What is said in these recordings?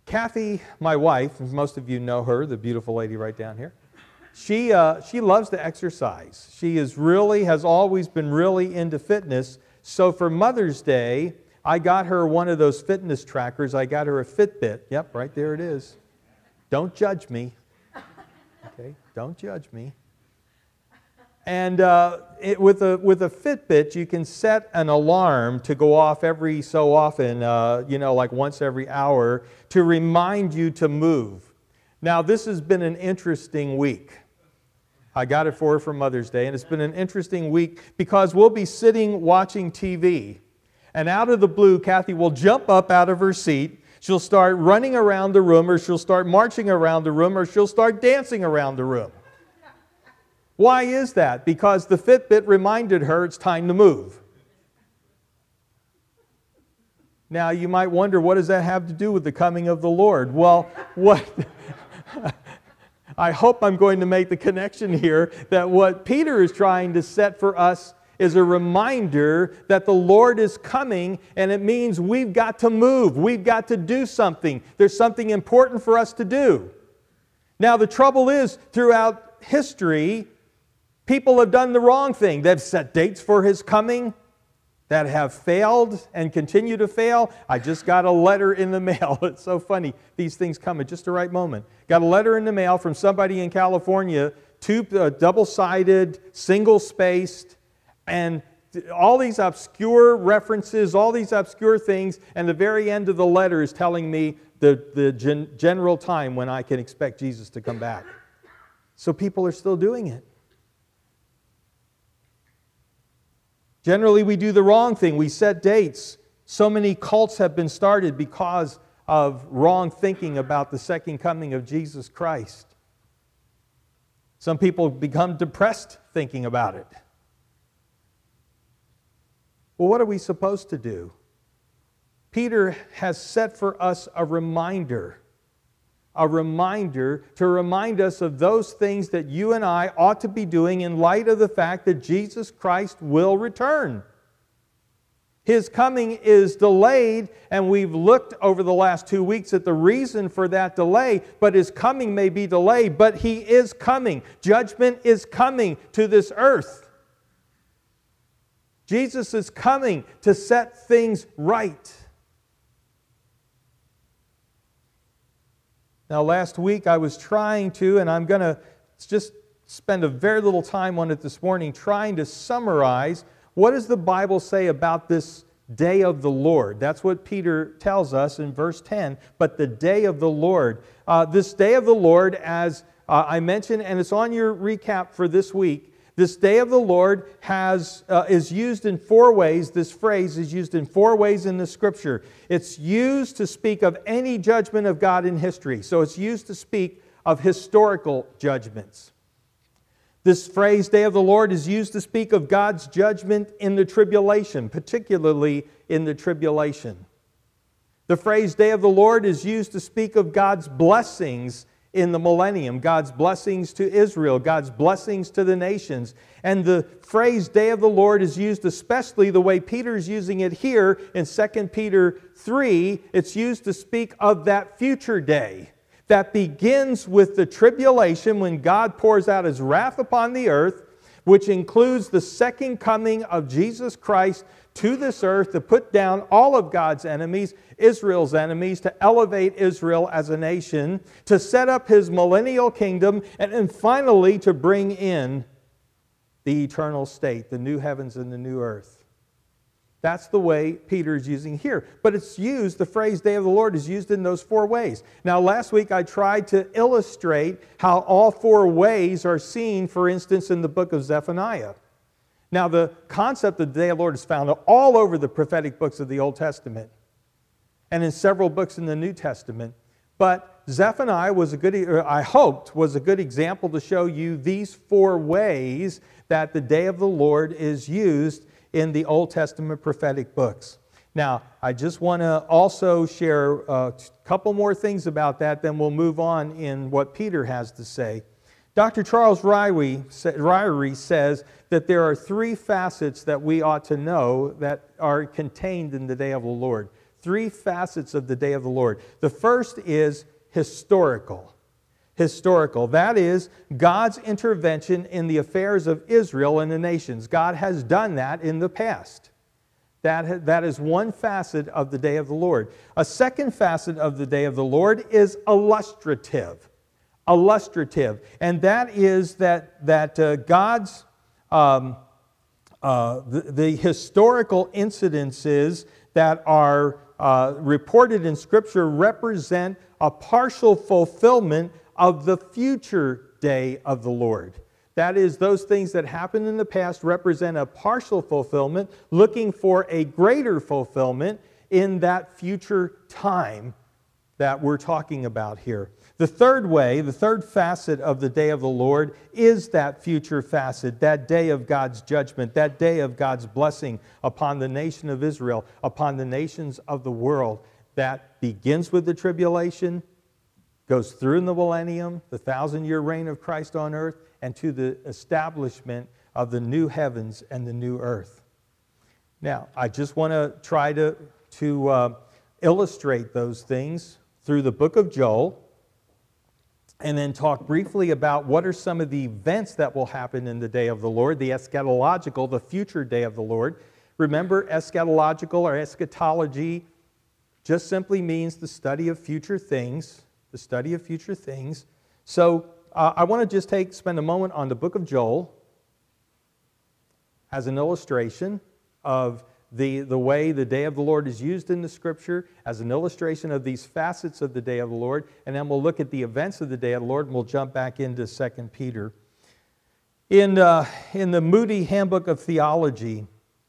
Kathy, my wife, as most of you know her, the beautiful lady right down here, she loves to exercise. She has always been really into fitness. So for Mother's Day, I got her one of those fitness trackers. I got her a Fitbit. Yep, right there it is. Don't judge me. Okay, don't judge me. And with a Fitbit, you can set an alarm to go off every so often, like once every hour, to remind you to move. Now, this has been an interesting week. I got it for her for Mother's Day, and it's been an interesting week because we'll be sitting watching TV, and out of the blue, Kathy will jump up out of her seat. She'll start running around the room, or she'll start marching around the room, or she'll start dancing around the room. Why is that? Because the Fitbit reminded her it's time to move. Now, you might wonder, what does that have to do with the coming of the Lord? Well, I hope I'm going to make the connection here that what Peter is trying to set for us is a reminder that the Lord is coming, and it means we've got to move. We've got to do something. There's something important for us to do. Now, the trouble is, throughout history, people have done the wrong thing. They've set dates for His coming that have failed and continue to fail. I just got a letter in the mail. It's so funny. These things come at just the right moment. Got a letter in the mail from somebody in California, double-sided, single-spaced, and all these obscure references, all these obscure things, and the very end of the letter is telling me the general time when I can expect Jesus to come back. So people are still doing it. Generally, we do the wrong thing. We set dates. So many cults have been started because of wrong thinking about the second coming of Jesus Christ. Some people become depressed thinking about it. Well, what are we supposed to do? Peter has set for us a reminder to remind us of those things that you and I ought to be doing in light of the fact that Jesus Christ will return. His coming is delayed, and we've looked over the last 2 weeks at the reason for that delay, but His coming may be delayed, but He is coming. Judgment is coming to this earth. Jesus is coming to set things right. Now, last week I was trying to, and I'm going to just spend a very little time on it this morning, trying to summarize what does the Bible say about this day of the Lord. That's what Peter tells us in verse 10, but the day of the Lord. This day of the Lord, as I mentioned, and it's on your recap for this week, this day of the Lord is used in 4 ways. This phrase is used in 4 ways in the Scripture. It's used to speak of any judgment of God in history. So it's used to speak of historical judgments. This phrase, day of the Lord, is used to speak of God's judgment in the tribulation, particularly in the tribulation. The phrase, day of the Lord, is used to speak of God's blessings in the millennium, God's blessings to Israel, God's blessings to the nations. And the phrase day of the Lord is used especially the way Peter's using it here in 2 Peter 3. It's used to speak of that future day that begins with the tribulation when God pours out His wrath upon the earth, which includes the second coming of Jesus Christ to this earth to put down all of God's enemies, Israel's enemies, to elevate Israel as a nation, to set up His millennial kingdom, and then finally to bring in the eternal state, the new heavens and the new earth. That's the way Peter is using here. But it's used, the phrase day of the Lord is used in those 4 ways. Now, last week I tried to illustrate how all 4 ways are seen, for instance, in the book of Zephaniah. Now, the concept of the day of the Lord is found all over the prophetic books of the Old Testament and in several books in the New Testament. But Zephaniah was a good example to show you these 4 ways that the day of the Lord is used in the Old Testament prophetic books. Now, I just want to also share a couple more things about that, then we'll move on in what Peter has to say. Dr. Charles Ryrie says that there are 3 facets that we ought to know that are contained in the day of the Lord. Three facets of the day of the Lord. The first is historical. Historical. That is God's intervention in the affairs of Israel and the nations. God has done that in the past. That is one facet of the day of the Lord. A second facet of the day of the Lord is illustrative. Illustrative. And that is that God's, the historical incidences that are reported in Scripture represent a partial fulfillment of the future day of the Lord. That is, those things that happened in the past represent a partial fulfillment, looking for a greater fulfillment in that future time that we're talking about here. The third way, the third facet of the day of the Lord is that future facet, that day of God's judgment, that day of God's blessing upon the nation of Israel, upon the nations of the world, that begins with the tribulation, goes through in the millennium, the 1,000-year reign of Christ on earth, and to the establishment of the new heavens and the new earth. Now, I just want to try to illustrate those things through the book of Joel, and then talk briefly about what are some of the events that will happen in the day of the Lord, the eschatological, the future day of the Lord. Remember, eschatological or eschatology just simply means the study of future things, the study of future things. So I want to just spend a moment on the book of Joel as an illustration of the way the day of the Lord is used in the Scripture, as an illustration of these facets of the day of the Lord, and then we'll look at the events of the day of the Lord, and we'll jump back into 2 Peter. In the Moody Handbook of Theology,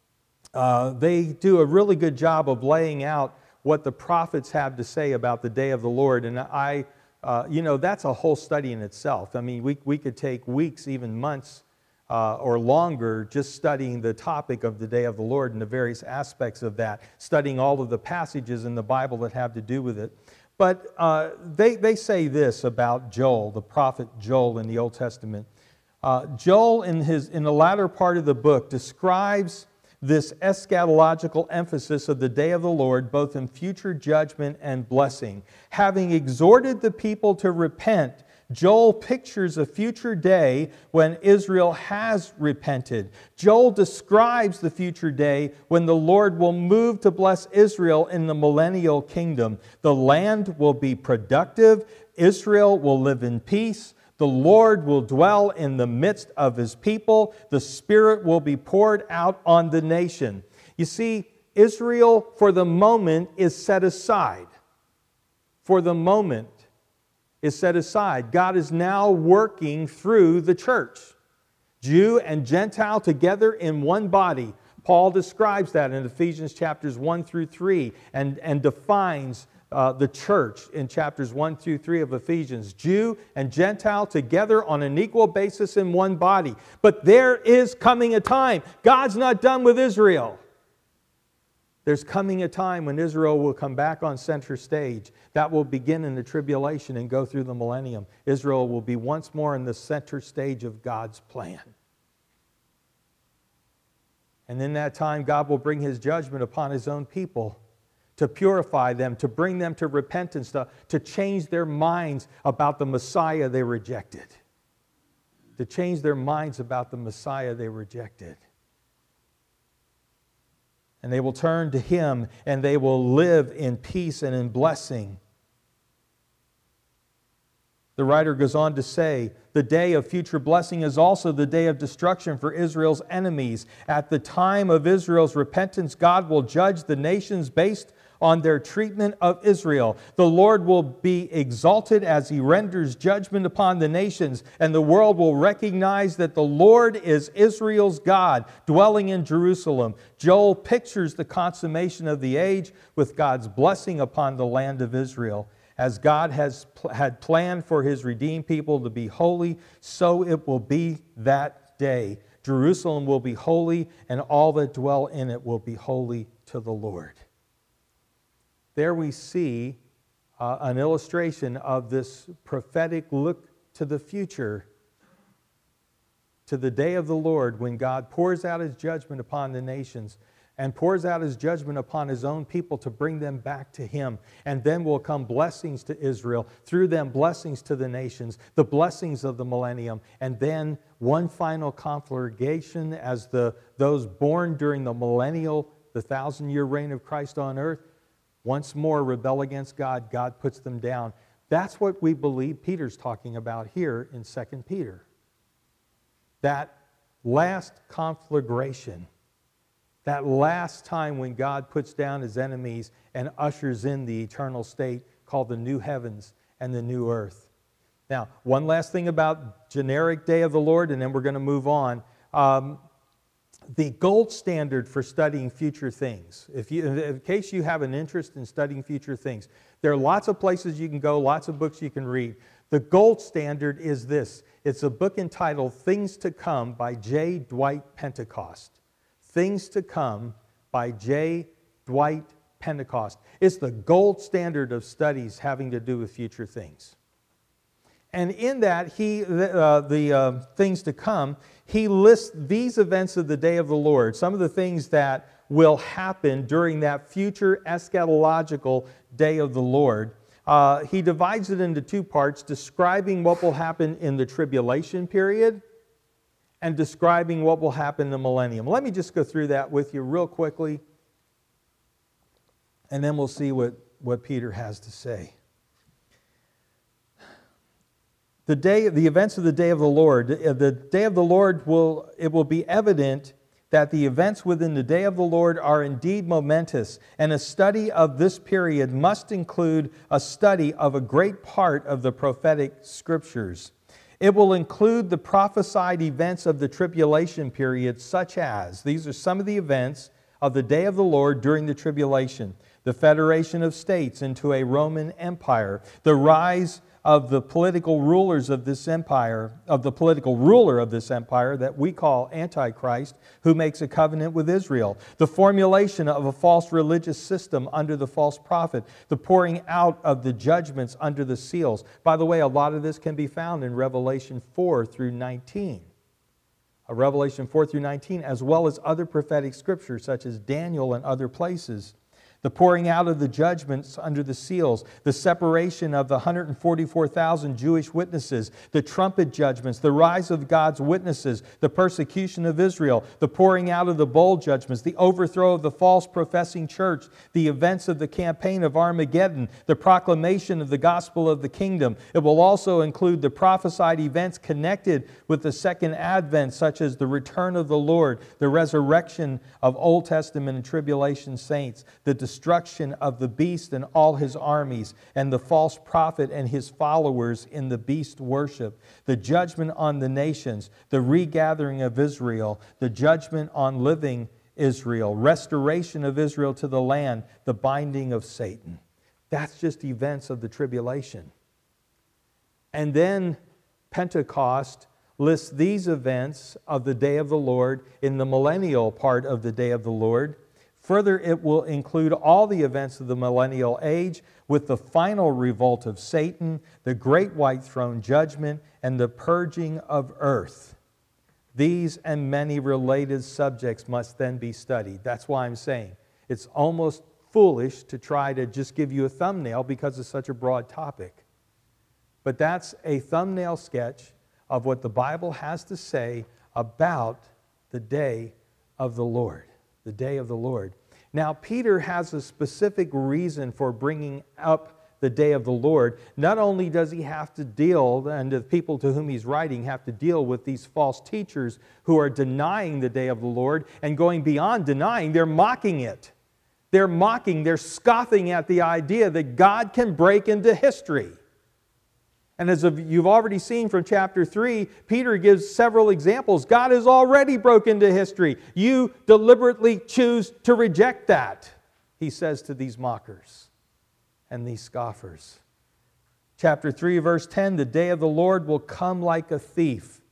they do a really good job of laying out what the prophets have to say about the day of the Lord, and that's a whole study in itself. I mean, we could take weeks, even months, or longer, just studying the topic of the day of the Lord and the various aspects of that, studying all of the passages in the Bible that have to do with it. But they say this about Joel, the prophet Joel in the Old Testament. Joel, in the latter part of the book, describes this eschatological emphasis of the day of the Lord, both in future judgment and blessing. Having exhorted the people to repent, Joel pictures a future day when Israel has repented. Joel describes the future day when the Lord will move to bless Israel in the millennial kingdom. The land will be productive. Israel will live in peace. The Lord will dwell in the midst of His people. The Spirit will be poured out on the nation. You see, Israel, for the moment, is set aside. For the moment, is set aside. God is now working through the church. Jew and Gentile together in one body. Paul describes that in Ephesians chapters 1 through 3 and defines the church in chapters 1 through 3 of Ephesians. Jew and Gentile together on an equal basis in one body. But there is coming a time. God's not done with Israel. There's coming a time when Israel will come back on center stage. That will begin in the tribulation and go through the millennium. Israel will be once more in the center stage of God's plan. And in that time, God will bring His judgment upon His own people to purify them, to bring them to repentance, to change their minds about the Messiah they rejected. To change their minds about the Messiah they rejected. And they will turn to Him, and they will live in peace and in blessing. The writer goes on to say, the day of future blessing is also the day of destruction for Israel's enemies. At the time of Israel's repentance, God will judge the nations based on their treatment of Israel. The Lord will be exalted as He renders judgment upon the nations, and the world will recognize that the Lord is Israel's God, dwelling in Jerusalem. Joel pictures the consummation of the age with God's blessing upon the land of Israel. As God had planned for His redeemed people to be holy, so it will be that day. Jerusalem will be holy, and all that dwell in it will be holy to the Lord. There we see an illustration of this prophetic look to the future, to the day of the Lord when God pours out His judgment upon the nations and pours out his judgment upon his own people to bring them back to him. And then will come blessings to Israel, through them blessings to the nations, the blessings of the millennium, and then one final conflagration as those born during the millennial, the 1,000-year reign of Christ on earth, once more rebel against God. God puts them down. That's what we believe Peter's talking about here in 2 Peter. That last conflagration, that last time when God puts down his enemies and ushers in the eternal state called the new heavens and the new earth. Now, one last thing about generic day of the Lord, and then we're going to move on. The gold standard for studying future things, in case you have an interest in studying future things, there are lots of places you can go, lots of books you can read. The gold standard is this. It's a book entitled Things to Come by J. Dwight Pentecost. Things to Come by J. Dwight Pentecost. It's the gold standard of studies having to do with future things. And in that, the things to come, he lists these events of the day of the Lord, some of the things that will happen during that future eschatological day of the Lord. He divides it into two parts, describing what will happen in the tribulation period and describing what will happen in the millennium. Let me just go through that with you real quickly, and then we'll see what Peter has to say. The events of the day of the Lord. The day of the Lord will be evident that the events within the day of the Lord are indeed momentous, and a study of this period must include a study of a great part of the prophetic scriptures. It will include the prophesied events of the tribulation period, such as, these are some of the events of the day of the Lord during the tribulation: the federation of states into a Roman empire, the rise of the political rulers of this empire, of the political ruler of this empire that we call Antichrist, who makes a covenant with Israel, the formulation of a false religious system under the false prophet, the pouring out of the judgments under the seals. By the way, a lot of this can be found in Revelation 4 through 19. Revelation 4 through 19, as well as other prophetic scriptures such as Daniel and other places. The pouring out of the judgments under the seals, the separation of the 144,000 Jewish witnesses, the trumpet judgments, the rise of God's witnesses, the persecution of Israel, the pouring out of the bowl judgments, the overthrow of the false professing church, the events of the campaign of Armageddon, the proclamation of the gospel of the kingdom. It will also include the prophesied events connected with the second advent, such as the return of the Lord, the resurrection of Old Testament and tribulation saints, the destruction of the beast and all his armies, and the false prophet and his followers in the beast worship, the judgment on the nations, the regathering of Israel, the judgment on living Israel, restoration of Israel to the land, the binding of Satan. That's just events of the tribulation. And then Pentecost lists these events of the day of the Lord in the millennial part of the day of the Lord. Further, it will include all the events of the millennial age with the final revolt of Satan, the great white throne judgment, and the purging of earth. These and many related subjects must then be studied. That's why I'm saying it's almost foolish to try to just give you a thumbnail because it's such a broad topic. But that's a thumbnail sketch of what the Bible has to say about the day of the Lord. The day of the Lord. Now, Peter has a specific reason for bringing up the day of the Lord. Not only does he have to deal, and the people to whom he's writing have to deal with these false teachers who are denying the day of the Lord, and going beyond denying, they're mocking it. They're scoffing at the idea that God can break into history. And as you've already seen from chapter 3, Peter gives several examples. God has already broken into history. You deliberately choose to reject that, he says to these mockers and these scoffers. Chapter 3, verse 10, the day of the Lord will come like a thief.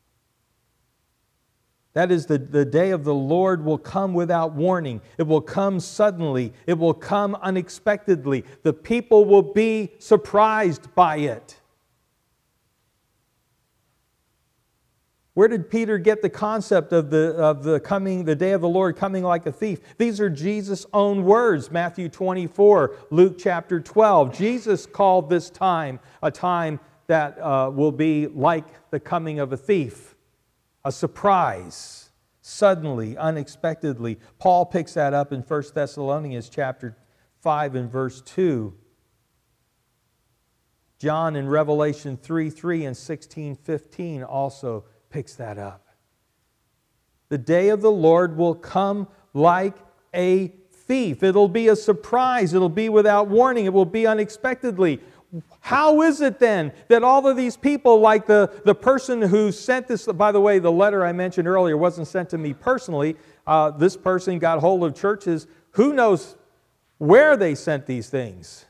That is, the day of the Lord will come without warning. It will come suddenly. It will come unexpectedly. The people will be surprised by it. Where did Peter get the concept of the day of the Lord coming like a thief? These are Jesus' own words, Matthew 24, Luke chapter 12. Jesus called this time a time that will be like the coming of a thief, a surprise, suddenly, unexpectedly. Paul picks that up in 1 Thessalonians chapter 5 and verse 2. John in Revelation 3:3 and 16:15 also picks that up. The day of the Lord will come like a thief. It'll be a surprise. It'll be without warning. It will be unexpectedly. How is it then that all of these people, like the person who sent this, by the way, the letter I mentioned earlier wasn't sent to me personally. This person got hold of churches. Who knows where they sent these things?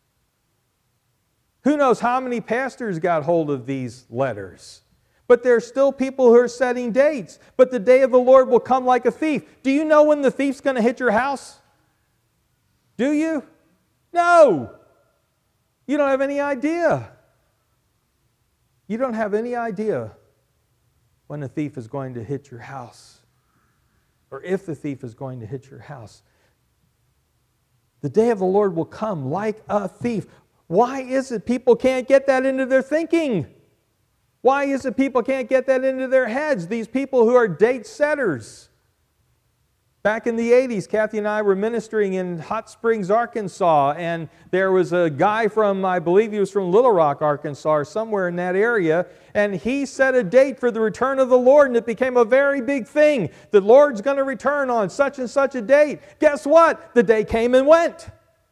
Who knows how many pastors got hold of these letters? But there's still people who are setting dates. But the day of the Lord will come like a thief. Do you know when the thief's going to hit your house? Do you? No. You don't have any idea. You don't have any idea when the thief is going to hit your house, or if the thief is going to hit your house. The day of the Lord will come like a thief. Why is it people can't get that into their thinking? Why is it people can't get that into their heads? These people who are date setters. Back in the 80s, Kathy and I were ministering in Hot Springs, Arkansas, and there was a guy from, I believe he was from Little Rock, Arkansas, or somewhere in that area, and he set a date for the return of the Lord, and it became a very big thing. The Lord's going to return on such and such a date. Guess what? The day came and went.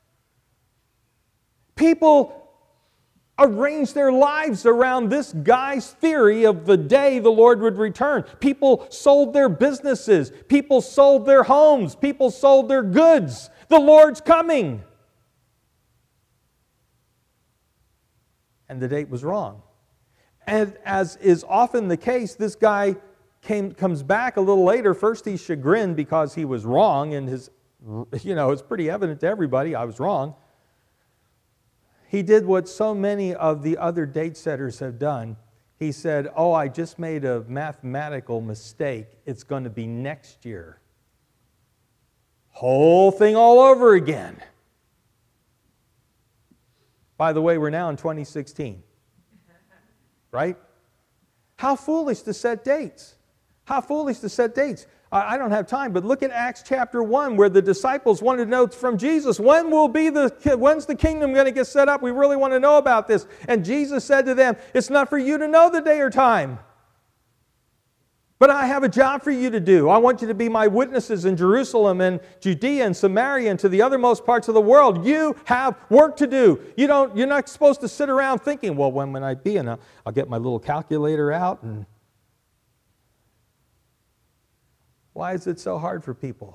People arranged their lives around this guy's theory of the day the Lord would return. People sold their businesses. People sold their homes. People sold their goods. The Lord's coming. And the date was wrong. And as is often the case, this guy comes back a little later. First he's chagrined because he was wrong, and it's pretty evident to everybody I was wrong. He did what so many of the other date setters have done. He said, I just made a mathematical mistake. It's going to be next year. Whole thing all over again. By the way, we're now in 2016. Right? How foolish to set dates. How foolish to set dates. I don't have time, but look at Acts chapter 1 where the disciples wanted to know from Jesus, when's the kingdom going to get set up? We really want to know about this. And Jesus said to them, it's not for you to know the day or time. But I have a job for you to do. I want you to be my witnesses in Jerusalem and Judea and Samaria and to the othermost parts of the world. You have work to do. You're not supposed to sit around thinking, well, when will I be? And I'll get my little calculator out and why is it so hard for people?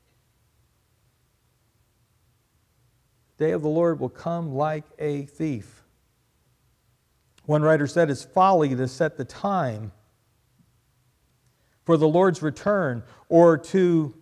The day of the Lord will come like a thief. One writer said it's folly to set the time for the Lord's return or to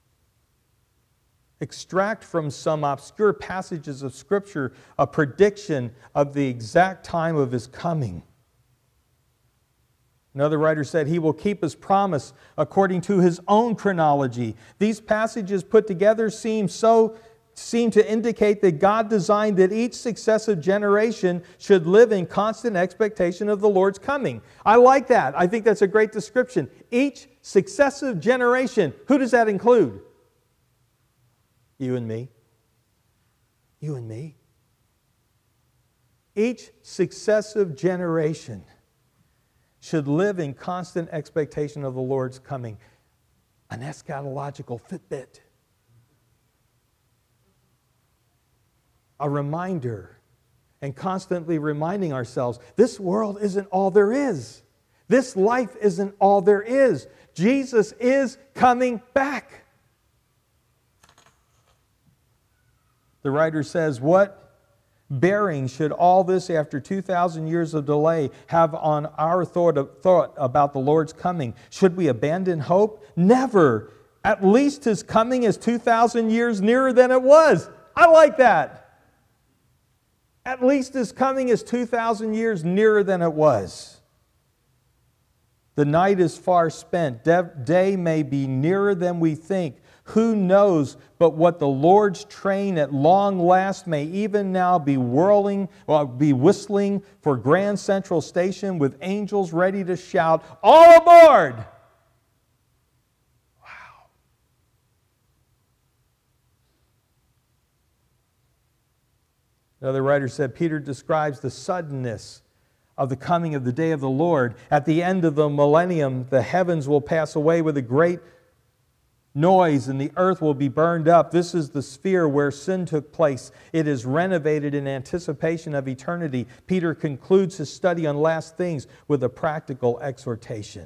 extract from some obscure passages of Scripture a prediction of the exact time of His coming. Another writer said He will keep His promise according to His own chronology. These passages put together seem to indicate that God designed that each successive generation should live in constant expectation of the Lord's coming. I like that. I think that's a great description. Each successive generation. Who does that include? You and me. You and me. Each successive generation should live in constant expectation of the Lord's coming. An eschatological Fitbit. A reminder, and constantly reminding ourselves, this world isn't all there is. This life isn't all there is. Jesus is coming back. The writer says, what bearing should all this, after 2,000 years of delay, have on our thought about the Lord's coming? Should we abandon hope? Never. At least His coming is 2,000 years nearer than it was. I like that. At least His coming is 2,000 years nearer than it was. The night is far spent. Day may be nearer than we think. Who knows but what the Lord's train at long last may even now be whistling for Grand Central Station with angels ready to shout, "All aboard!" Wow. Another writer said, Peter describes the suddenness of the coming of the day of the Lord. At the end of the millennium, the heavens will pass away with a great noise and the earth will be burned up. This is the sphere where sin took place. It is renovated in anticipation of eternity. Peter concludes his study on last things with a practical exhortation.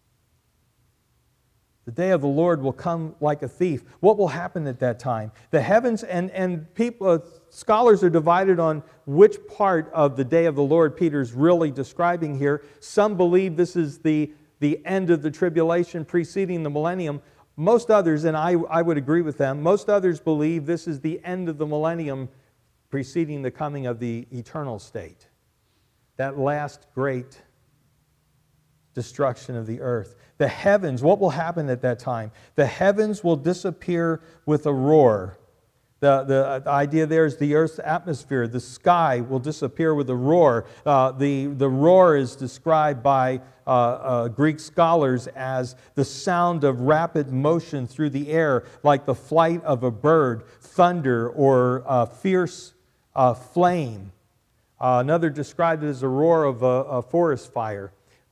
The day of the Lord will come like a thief. What will happen at that time? The heavens and people, scholars are divided on which part of the day of the Lord Peter's really describing here. Some believe this is the end of the tribulation preceding the millennium. Most others, and I would agree with them, most others believe this is the end of the millennium preceding the coming of the eternal state. That last great destruction of the earth. The heavens, what will happen at that time? The heavens will disappear with a roar. The idea there is the earth's atmosphere. The sky will disappear with a roar. The roar is described by Greek scholars as the sound of rapid motion through the air, like the flight of a bird, thunder, or fierce flame. Another described it as a roar of a forest fire.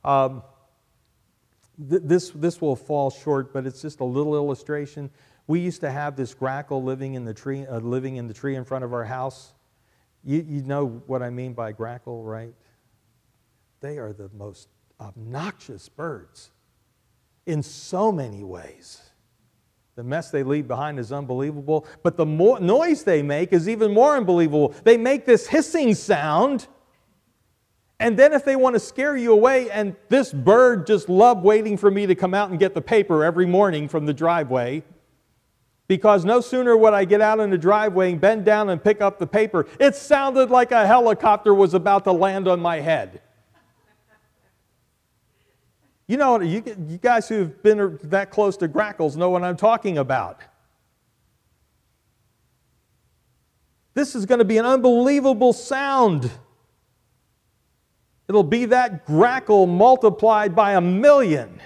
This will fall short, but it's just a little illustration. We used to have this grackle living in the tree in front of our house. You know what I mean by grackle, right? They are the most obnoxious birds in so many ways. The mess they leave behind is unbelievable, but the more noise they make is even more unbelievable. They make this hissing sound, and then if they want to scare you away, and this bird just loved waiting for me to come out and get the paper every morning from the driveway, because no sooner would I get out in the driveway and bend down and pick up the paper, it sounded like a helicopter was about to land on my head. You know, you guys who've been that close to grackles know what I'm talking about. This is going to be an unbelievable sound. It'll be that grackle multiplied by 1,000,000.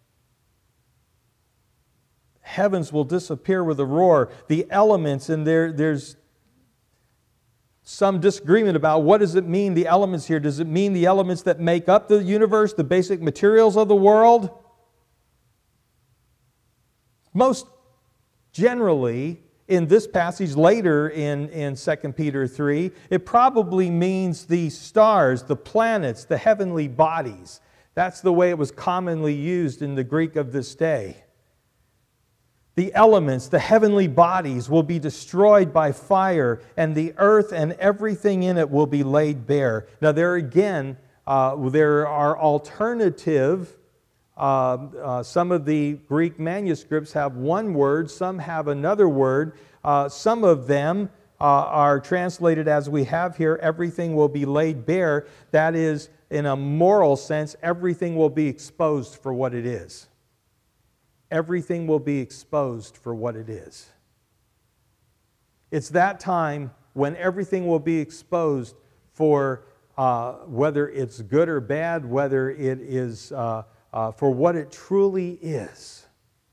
Heavens will disappear with a roar. The elements, and there's some disagreement about what does it mean, the elements here. Does it mean the elements that make up the universe, the basic materials of the world? Most generally, in this passage later in 2 Peter 3, it probably means the stars, the planets, the heavenly bodies. That's the way it was commonly used in the Greek of this day. The elements, the heavenly bodies, will be destroyed by fire, and the earth and everything in it will be laid bare. Now, there again, there are alternative. Some of the Greek manuscripts have one word, some have another word. Some of them are translated as we have here, everything will be laid bare. That is, in a moral sense, everything will be exposed for what it is. Everything will be exposed for what it is. It's that time when everything will be exposed for whether it's good or bad, whether it is for what it truly is.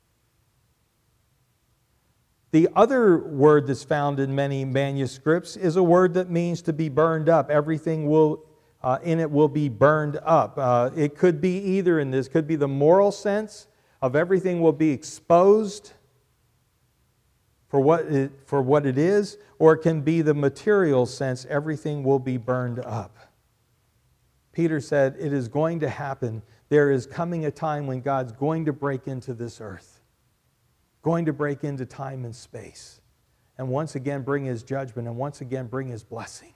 The other word that's found in many manuscripts is a word that means to be burned up. Everything will in it will be burned up. It could be either in this, could be the moral sense of everything will be exposed for what it is, or it can be the material sense, everything will be burned up. Peter said, it is going to happen. There is coming a time when God's going to break into this earth, going to break into time and space, and once again bring His judgment, and once again bring His blessing.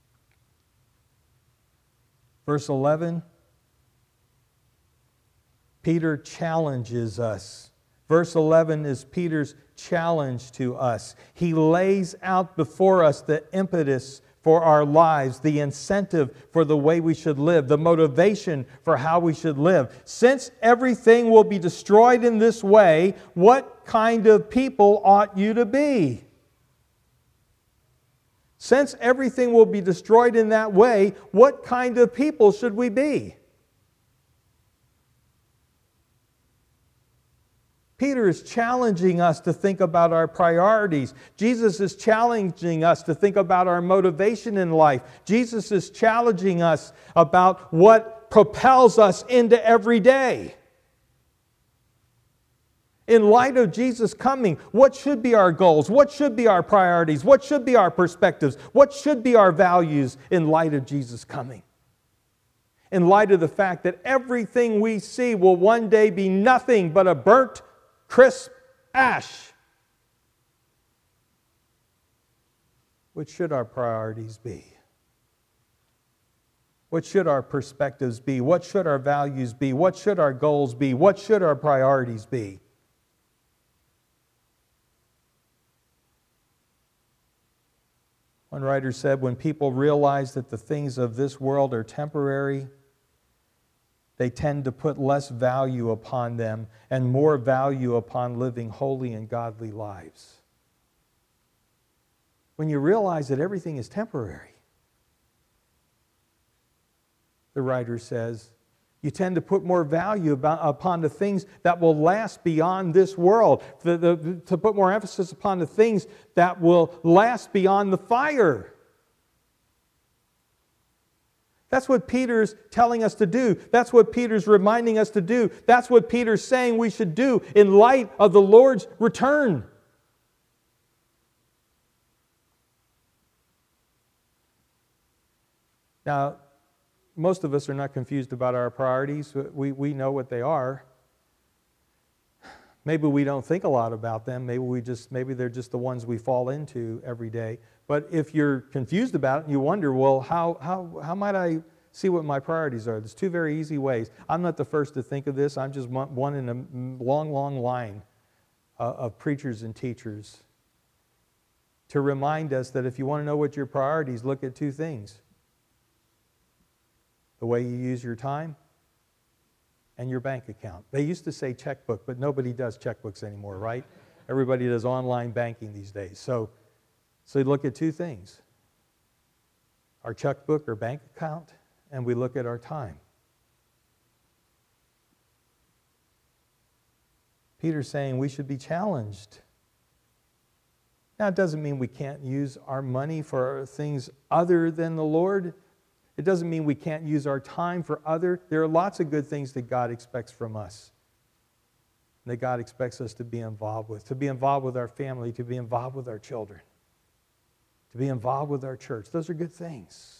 Verse 11, Peter challenges us. Verse 11 is Peter's challenge to us. He lays out before us the impetus for our lives, the incentive for the way we should live, the motivation for how we should live. Since everything will be destroyed in this way, what kind of people ought you to be? Since everything will be destroyed in that way, what kind of people should we be? Peter is challenging us to think about our priorities. Jesus is challenging us to think about our motivation in life. Jesus is challenging us about what propels us into every day. In light of Jesus' coming, what should be our goals? What should be our priorities? What should be our perspectives? What should be our values in light of Jesus' coming? In light of the fact that everything we see will one day be nothing but a burnt, crisp ash. What should our priorities be? What should our perspectives be? What should our values be? What should our goals be? What should our priorities be? One writer said, when people realize that the things of this world are temporary, they tend to put less value upon them and more value upon living holy and godly lives. When you realize that everything is temporary, the writer says, you tend to put more value upon the things that will last beyond this world, to put more emphasis upon the things that will last beyond the fire. That's what Peter's telling us to do. That's what Peter's reminding us to do. That's what Peter's saying we should do in light of the Lord's return. Now, most of us are not confused about our priorities. We know what they are. Maybe we don't think a lot about them. Maybe they're just the ones we fall into every day. But if you're confused about it and you wonder, well, how might I see what my priorities are? There's two very easy ways. I'm not the first to think of this. I'm just one in a long, long line of preachers and teachers to remind us that if you want to know what your priorities, look at two things. The way you use your time and your bank account. They used to say checkbook, but nobody does checkbooks anymore, right? Everybody does online banking these days. So you look at two things. Our checkbook or bank account, and we look at our time. Peter's saying we should be challenged. Now, it doesn't mean we can't use our money for things other than the Lord. It doesn't mean we can't use our time for other. There are lots of good things that God expects from us, that God expects us to be involved with our family, to be involved with our children, to be involved with our church. Those are good things.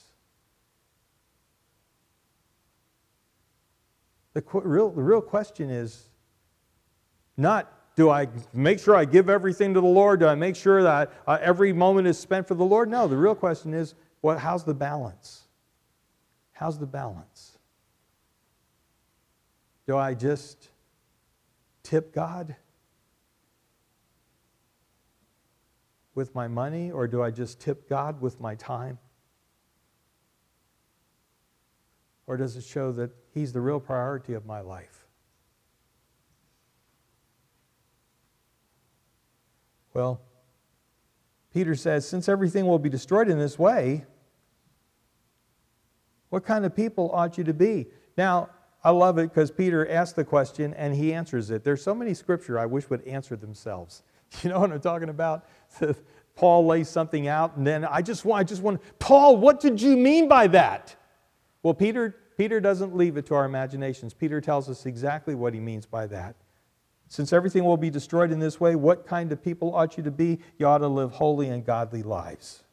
The real question is not, do I make sure I give everything to the Lord? Do I make sure that every moment is spent for the Lord? No, the real question is, how's the balance? How's the balance? Do I just tip God with my money, or do I just tip God with my time? Or does it show that He's the real priority of my life? Well, Peter says, since everything will be destroyed in this way, what kind of people ought you to be? Now, I love it because Peter asked the question and he answers it. There's so many scripture I wish would answer themselves. You know what I'm talking about? Paul lays something out and then I just want, Paul, what did you mean by that? Well, Peter doesn't leave it to our imaginations. Peter tells us exactly what he means by that. Since everything will be destroyed in this way, what kind of people ought you to be? You ought to live holy and godly lives.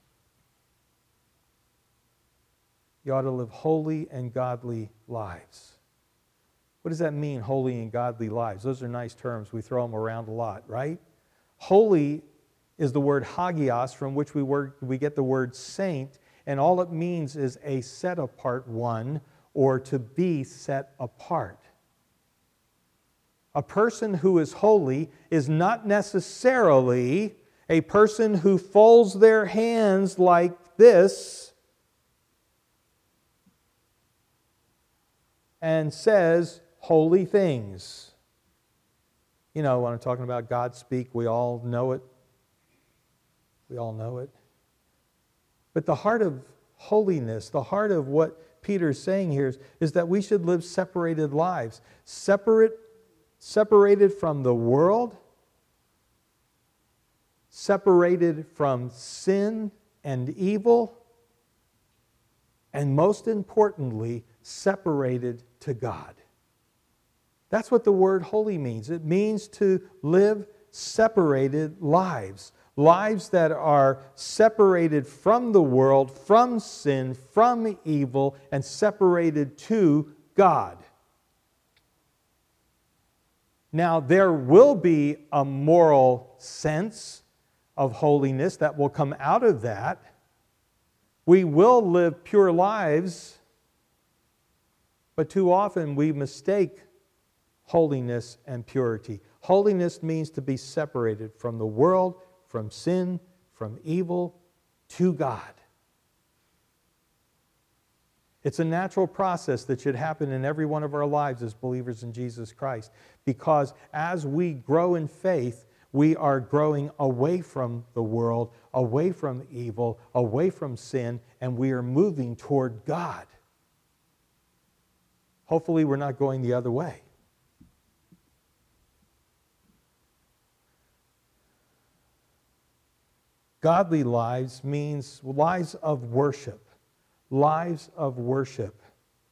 You ought to live holy and godly lives. What does that mean, holy and godly lives? Those are nice terms. We throw them around a lot, right? Holy is the word hagios, from which we get the word saint, and all it means is a set-apart one, or to be set apart. A person who is holy is not necessarily a person who folds their hands like this and says holy things. You know, when I'm talking about God speak, we all know it. We all know it. But the heart of holiness, the heart of what Peter's saying here is that we should live separated lives. Separated from the world, separated from sin and evil, and most importantly, separated to God. That's what the word holy means. It means to live separated lives. Lives that are separated from the world, from sin, from evil, and separated to God. Now, there will be a moral sense of holiness that will come out of that. We will live pure lives, but too often we mistake holiness and purity. Holiness means to be separated from the world, from sin, from evil, to God. It's a natural process that should happen in every one of our lives as believers in Jesus Christ, because as we grow in faith, we are growing away from the world, away from evil, away from sin, and we are moving toward God. Hopefully, we're not going the other way. Godly lives means lives of worship. Lives of worship.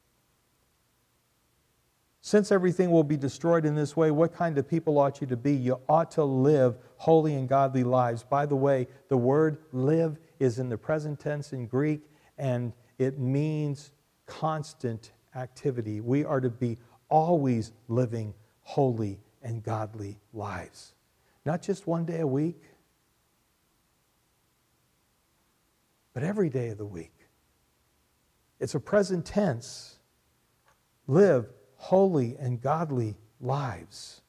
Since everything will be destroyed in this way, what kind of people ought you to be? You ought to live holy and godly lives. By the way, the word live is in the present tense in Greek, and it means constant activity. We are to be always living holy and godly lives. Not just one day a week, but every day of the week. It's a present tense. Live holy and godly lives.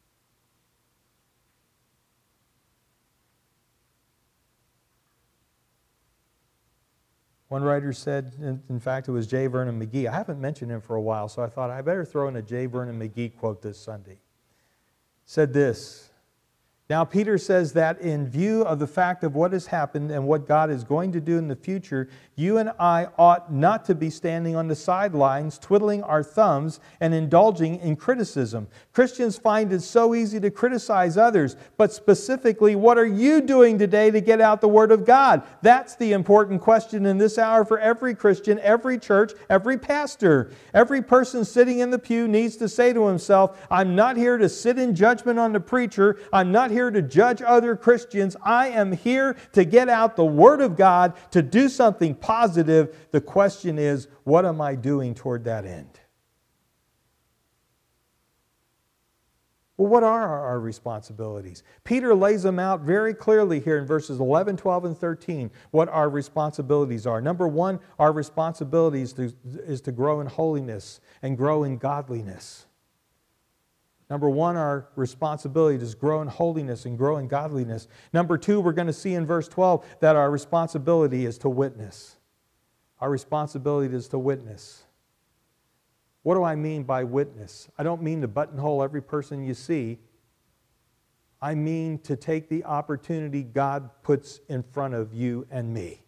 One writer said, in fact, it was J. Vernon McGee. I haven't mentioned him for a while, so I thought I better throw in a J. Vernon McGee quote this Sunday. Said this: now, Peter says that in view of the fact of what has happened and what God is going to do in the future, you and I ought not to be standing on the sidelines, twiddling our thumbs and indulging in criticism. Christians find it so easy to criticize others, but specifically, what are you doing today to get out the Word of God? That's the important question in this hour for every Christian, every church, every pastor. Every person sitting in the pew needs to say to himself, I'm not here to sit in judgment on the preacher. I'm not here to judge other Christians. I am here to get out the Word of God, to do something positive. The question is, what am I doing toward that end? Well, what are our responsibilities? Peter lays them out very clearly here in verses 11, 12, and 13, what our responsibilities are. Number one, our responsibility is to grow in holiness and grow in godliness. Number one, our responsibility is grow in holiness and grow in godliness. Number two, we're going to see in verse 12 that our responsibility is to witness. Our responsibility is to witness. What do I mean by witness? I don't mean to buttonhole every person you see. I mean to take the opportunity God puts in front of you and me.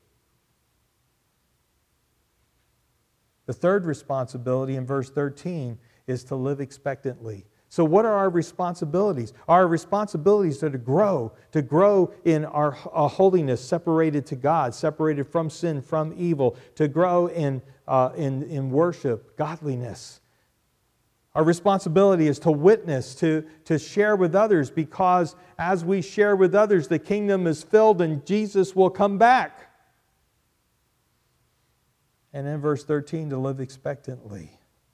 The third responsibility in verse 13 is to live expectantly. So what are our responsibilities? Our responsibilities are to grow in our holiness, separated to God, separated from sin, from evil, to grow in worship, godliness. Our responsibility is to witness, to share with others, because as we share with others, the kingdom is filled and Jesus will come back. And in verse 13, to live expectantly.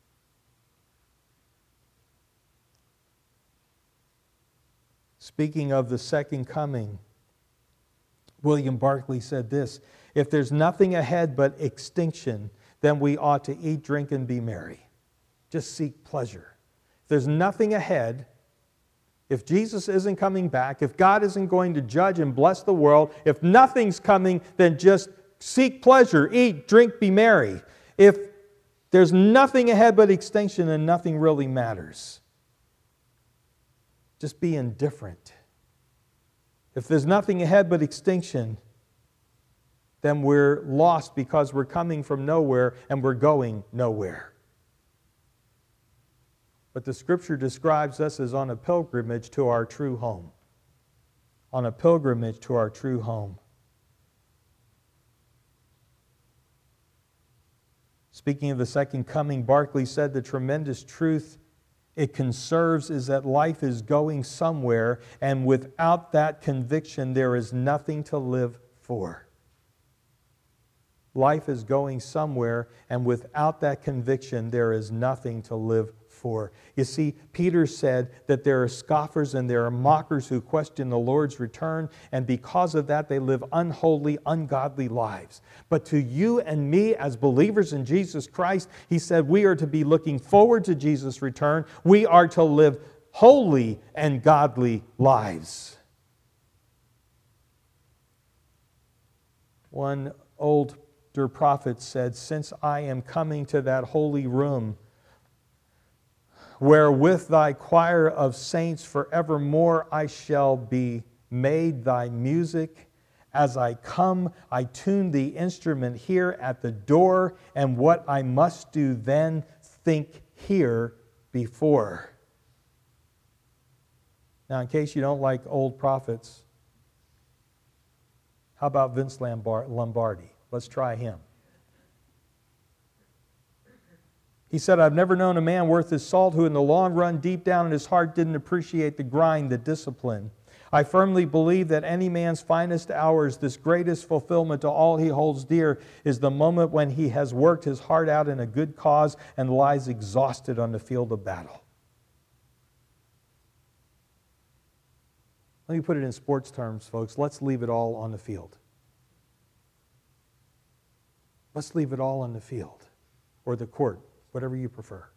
Speaking of the second coming, William Barclay said this: if there's nothing ahead but extinction, then we ought to eat, drink, and be merry. Just seek pleasure. If there's nothing ahead, if Jesus isn't coming back, if God isn't going to judge and bless the world, if nothing's coming, then just seek pleasure, eat, drink, be merry. If there's nothing ahead but extinction and nothing really matters, just be indifferent. If there's nothing ahead but extinction, then we're lost because we're coming from nowhere and we're going nowhere. But the Scripture describes us as on a pilgrimage to our true home. On a pilgrimage to our true home. Speaking of the second coming, Barclay said the tremendous truth it conserves is that life is going somewhere, and without that conviction, there is nothing to live for. Life is going somewhere, and without that conviction, there is nothing to live for. You see, Peter said that there are scoffers and there are mockers who question the Lord's return, and because of that, they live unholy, ungodly lives. But to you and me, as believers in Jesus Christ, he said we are to be looking forward to Jesus' return. We are to live holy and godly lives. One older prophet said, "Since I am coming to that holy room, where with thy choir of saints forevermore I shall be made thy music. As I come, I tune the instrument here at the door, and what I must do then, think here before." Now, in case you don't like old prophets, how about Vince Lombardi? Let's try him. He said, "I've never known a man worth his salt who in the long run, deep down in his heart, didn't appreciate the grind, the discipline. I firmly believe that any man's finest hours, this greatest fulfillment to all he holds dear, is the moment when he has worked his heart out in a good cause and lies exhausted on the field of battle." Let me put it in sports terms, folks. Let's leave it all on the field. Let's leave it all on the field or the court, whatever you prefer.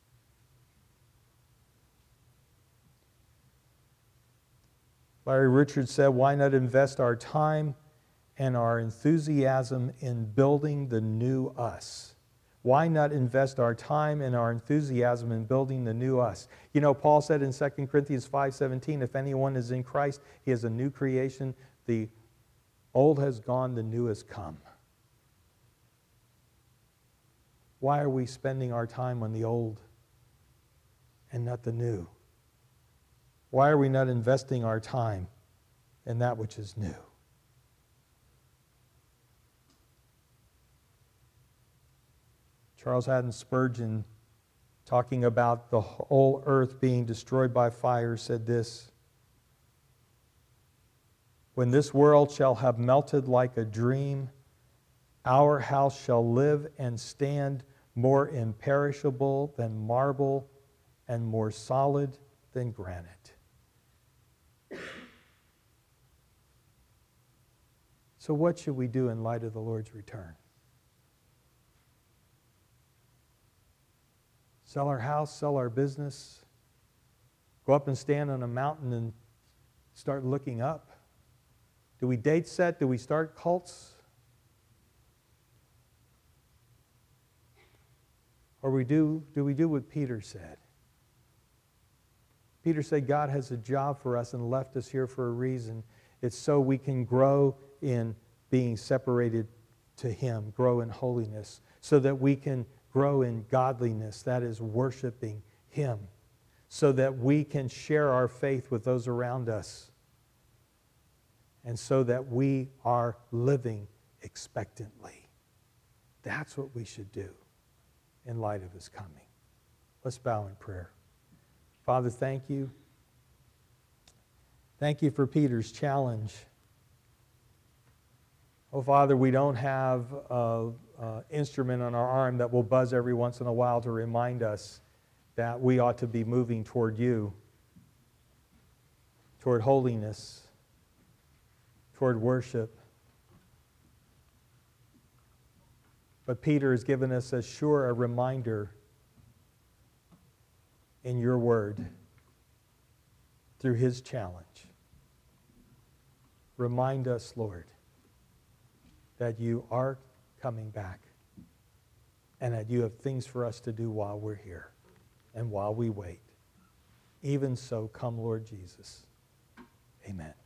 Larry Richards said, "Why not invest our time and our enthusiasm in building the new us?" Why not invest our time and our enthusiasm in building the new us? You know, Paul said in 2 Corinthians 5:17, if anyone is in Christ, he is a new creation. The old has gone, the new has come. Why are we spending our time on the old and not the new? Why are we not investing our time in that which is new? Charles Haddon Spurgeon, talking about the whole earth being destroyed by fire, said this: "When this world shall have melted like a dream, our house shall live and stand more imperishable than marble and more solid than granite." So what should we do in light of the Lord's return? Sell our house, sell our business, go up and stand on a mountain and start looking up? Do we date set? Do we start cults? Or do we do what Peter said? Peter said God has a job for us and left us here for a reason. It's so we can grow in being separated to Him, grow in holiness, so that we can grow in godliness, that is worshiping Him, so that we can share our faith with those around us, and so that we are living expectantly. That's what we should do in light of His coming. Let's bow in prayer. Father, thank you. Thank you for Peter's challenge. Oh, Father, we don't have an instrument on our arm that will buzz every once in a while to remind us that we ought to be moving toward you, toward holiness, toward worship. But Peter has given us as sure a reminder in your word through his challenge. Remind us, Lord, that you are coming back and that you have things for us to do while we're here and while we wait. Even so, come, Lord Jesus. Amen.